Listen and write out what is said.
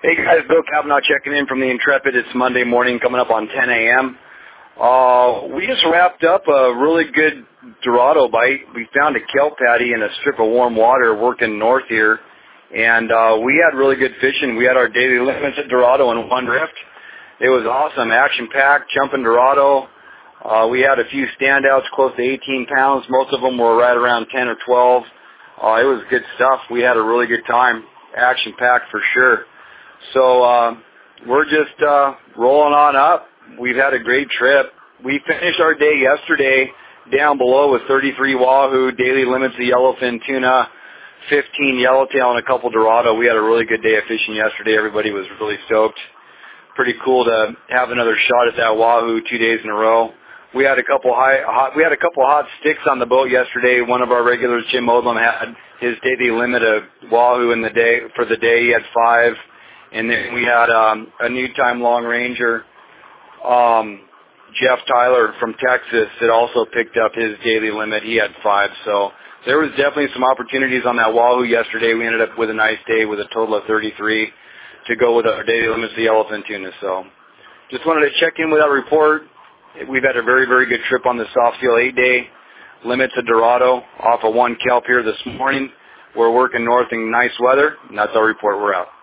Hey guys, Bill Kavanaugh checking in from the Intrepid. It's Monday morning, coming up on 10 a.m. We just wrapped up a really good Dorado bite. We found a kelp patty in a strip of warm water working north here, and we had really good fishing. We had our daily limits at Dorado in one drift. It was awesome, action-packed, jumping Dorado. We had a few standouts close to 18 pounds. Most of them were right around 10 or 12. It was good stuff. We had a really good time, action-packed for sure. So we're just rolling on up. We've had a great trip. We finished our day yesterday down below with 33 wahoo, daily limits of yellowfin tuna, 15 yellowtail, and a couple Dorado. We had a really good day of fishing yesterday. Everybody was really stoked. Pretty cool to have another shot at that wahoo 2 days in a row. We had a couple hot sticks on the boat yesterday. One of our regulars, Jim Odlum, had his daily limit of wahoo in the day for the day. He had 5, and then we had a new time long ranger, Jeff Tyler from Texas, that also picked up his daily limit. He had 5. So there was definitely some opportunities on that wahoo yesterday. We ended up with a nice day with a total of 33 to go with our daily limits of yellowfin tuna. So just wanted to check in with that report. We've had a very, very good trip on the soft seal 8-day limits of Dorado off of one kelp here this morning. We're working north in nice weather, and that's our report. We're out.